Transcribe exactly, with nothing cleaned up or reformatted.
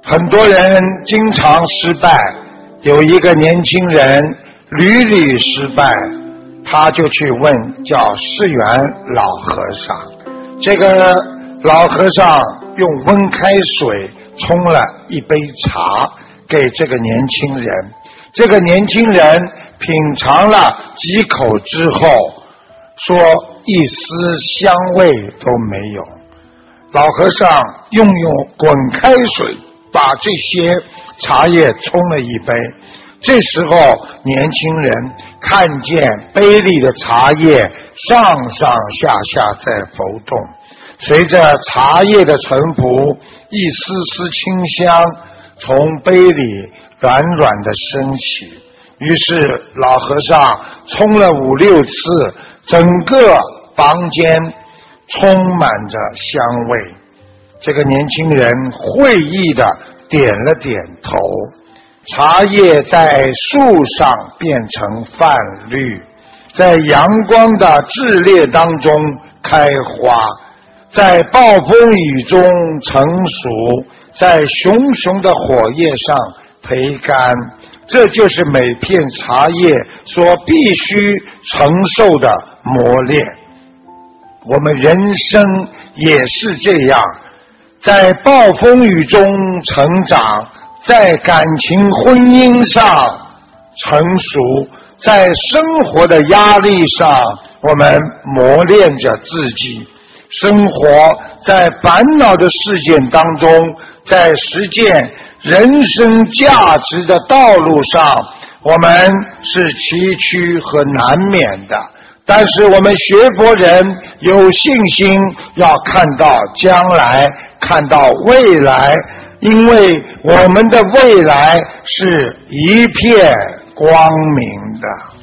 很多人经常失败，有一个年轻人屡屡失败，他就去问叫释源老和尚。这个老和尚用温开水冲了一杯茶给这个年轻人，这个年轻人品尝了几口之后说一丝香味都没有。老和尚用用滚开水把这些茶叶冲了一杯，这时候年轻人看见杯里的茶叶上上下下在浮动，随着茶叶的沉浮，一丝丝清香从杯里软软的升起。于是老和尚冲了五六次，整个房间充满着香味。这个年轻人会意地点了点头，茶叶在树上变成泛绿，在阳光的炽烈当中开花，在暴风雨中成熟，在熊熊的火焰上焙干。这就是每片茶叶所必须承受的磨练。我们人生也是这样，在暴风雨中成长，在感情婚姻上成熟，在生活的压力上我们磨练着自己。生活在烦恼的事件当中，在实践人生价值的道路上，我们是崎岖和难免的。但是我们学佛人有信心，要看到将来，看到未来，因为我们的未来是一片光明的。